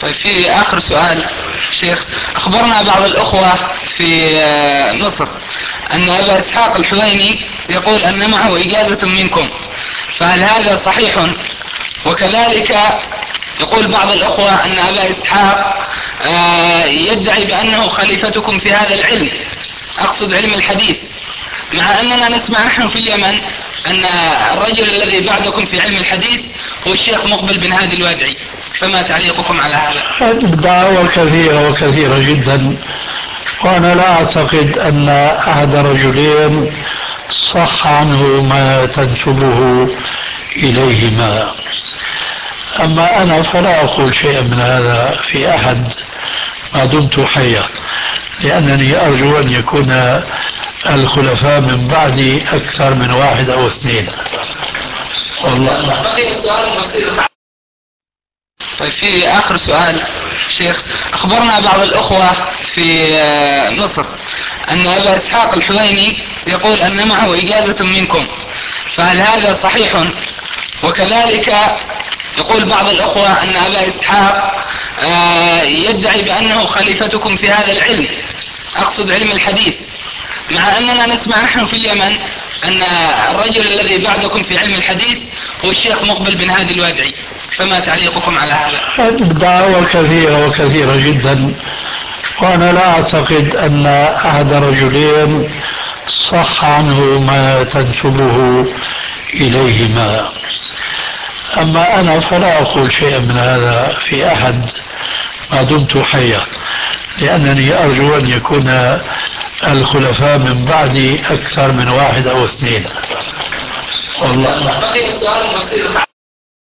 طيب في آخر سؤال شيخ، أخبرنا بعض الأخوة في مصر أن أبا إسحاق الحويني يقول أن معه إجازة منكم، فهل هذا صحيح؟ وكذلك يقول بعض الأخوة أن أبا إسحاق يدعي بأنه خليفتكم في هذا العلم، أقصد علم الحديث، مع أننا نسمع نحن في اليمن أن الرجل الذي بعدكم في علم الحديث هو الشيخ مقبل بن هادي الوادعي، فما تعليقكم على هذا؟ الدعوة كثيرة وكثيرة جدا، وأنا لا أعتقد أن أحد رجلين صح عنه ما تنسبه إليهما. أما أنا فلا أقول شيئا من هذا في أحد ما دمت حيا، لأنني أرجو أن يكون الخلفاء من بعدي أكثر من واحد أو اثنين. والله. طيب في آخر سؤال شيخ، أخبرنا بعض الأخوة في مصر أن أبا إسحاق الحويني يقول أن معه إجازة منكم، فهل هذا صحيح؟ وكذلك يقول بعض الأخوة أن أبا إسحاق يدعي بأنه خليفتكم في هذا العلم، أقصد علم الحديث، مع أننا نسمع نحن في اليمن أن الرجل الذي بعدكم في علم الحديث هو الشيخ مقبل بن هادي الوادعي، فما تعليقكم على هذا؟ الدعوة كثيرة وكثيرة جدا، وأنا لا أعتقد أن أحد رجلين صح عنه ما تنسبه إليهما. أما أنا فلا أقول شيئا من هذا في أحد ما دمت حيا، لأنني أرجو أن يكون الخلفاء من بعدي أكثر من واحد أو اثنين. والله.